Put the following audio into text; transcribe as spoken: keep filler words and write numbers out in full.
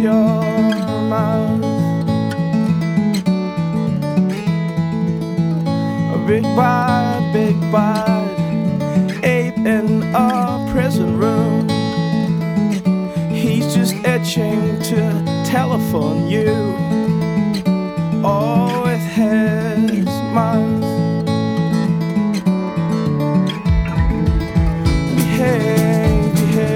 your mouth. A big bad, big bad ape in a prison room. He's just itching to telephone you. Oh,